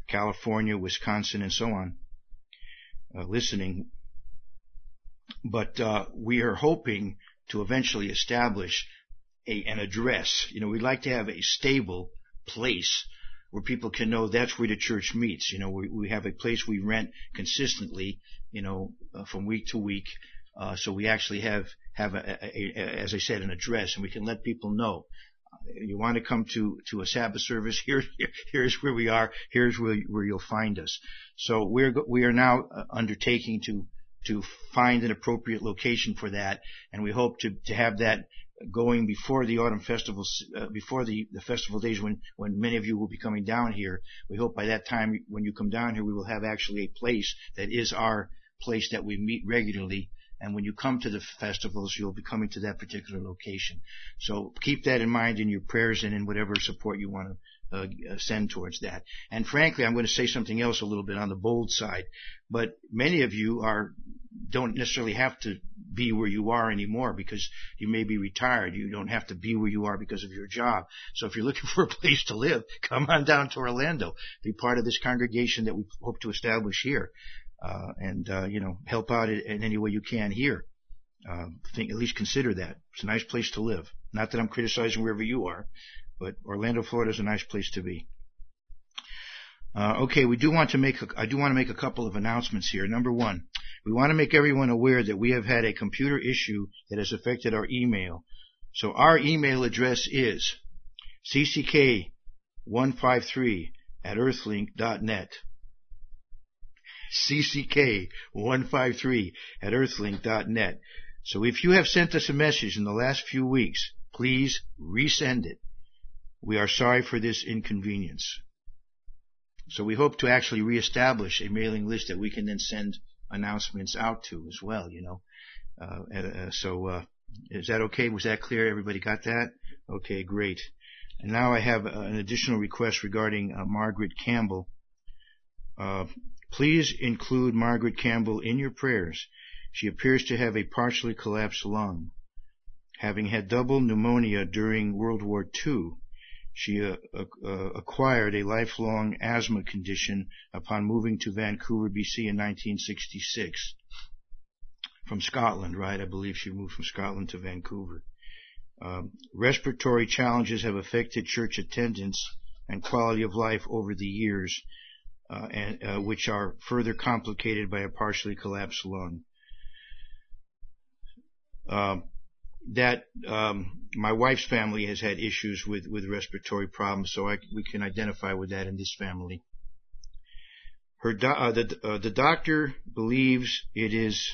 California, Wisconsin, and so on, uh, listening. But uh, we are hoping to eventually establish a, an address. You know, we'd like to have a stable place where people can know that's where the church meets. You know, we, we have a place we rent consistently, you know, uh, from week to week. Uh, so we actually have, have a, a, a, as I said, an address, and we can let people know. You want to come to, to a Sabbath service? Here, here, here's where we are. Here's where, where you'll find us. So we're, we are now undertaking to, to find an appropriate location for that, and we hope to, to have that going before the autumn festivals, uh, before the, the festival days when, when many of you will be coming down here. We hope by that time when you come down here, we will have actually a place that is our place that we meet regularly. And when you come to the festivals, you'll be coming to that particular location. So keep that in mind in your prayers and in whatever support you want to uh, send towards that. And frankly, I'm going to say something else a little bit on the bold side. But many of you are don't necessarily have to be where you are anymore because you may be retired. You don't have to be where you are because of your job. So if you're looking for a place to live, come on down to Orlando. Be part of this congregation that we hope to establish here. Uh, and, uh, you know, help out in, in any way you can here. Uh, think, at least consider that. It's a nice place to live. Not that I'm criticizing wherever you are, but Orlando, Florida is a nice place to be. Uh, okay, we do want to make, a, I do want to make a couple of announcements here. Number one, we want to make everyone aware that we have had a computer issue that has affected our email. So our email address is c c k one five three at earthlink dot net. c c k one five three at earthlink dot net. So if you have sent us a message in the last few weeks, please resend it. We are sorry for this inconvenience. So we hope to actually reestablish a mailing list that we can then send announcements out to as well, you know. Uh, uh, so uh, is that okay? Was that clear? Everybody got that? Okay, great. And now I have uh, an additional request regarding uh, Margaret Campbell. Uh, Please include Margaret Campbell in your prayers. She appears to have a partially collapsed lung. Having had double pneumonia during World War Two, she uh, uh, acquired a lifelong asthma condition upon moving to Vancouver, B C in nineteen sixty-six. From Scotland, right? I believe she moved from Scotland to Vancouver. Um, respiratory challenges have affected church attendance and quality of life over the years. Uh, and, uh, which are further complicated by a partially collapsed lung. Um, that um, my wife's family has had issues with, with respiratory problems, so I, we can identify with that in this family. Her do, uh, the, uh, the doctor believes it is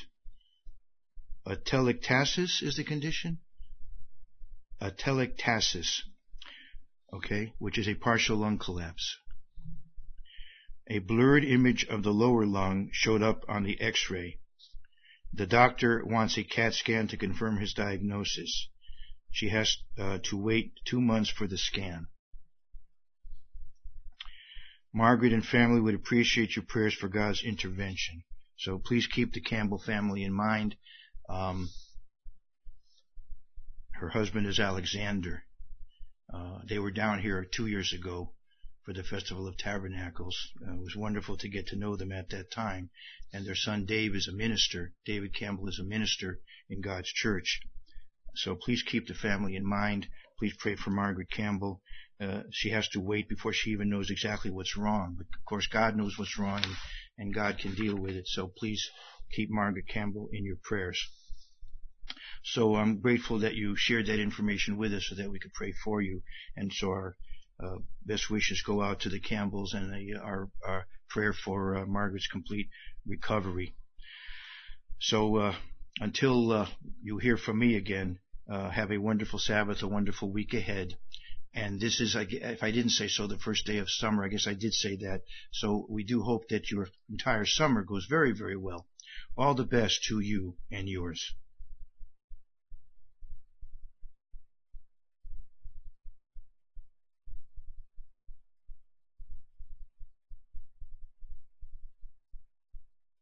atelectasis is the condition. Atelectasis, okay, which is a partial lung collapse. A blurred image of the lower lung showed up on the X-ray. The doctor wants a CAT scan to confirm his diagnosis. She has uh, to wait two months for the scan. Margaret and family would appreciate your prayers for God's intervention. So please keep the Campbell family in mind. Um, her husband is Alexander. Uh, they were down here two years ago for the Festival of Tabernacles. Uh, it was wonderful to get to know them at that time. And their son Dave is a minister. David Campbell is a minister in God's church. So please keep the family in mind. Please pray for Margaret Campbell. Uh, she has to wait before she even knows exactly what's wrong. But of course God knows what's wrong and, and God can deal with it. So please keep Margaret Campbell in your prayers. So I'm grateful that you shared that information with us so that we could pray for you. And so our Uh, best wishes go out to the Campbells and the, our, our prayer for uh, Margaret's complete recovery. So uh, until uh, you hear from me again, uh, have a wonderful Sabbath, a wonderful week ahead. And this is, if I didn't say so, the first day of summer. I guess I did say that. So we do hope that your entire summer goes very, very well. All the best to you and yours.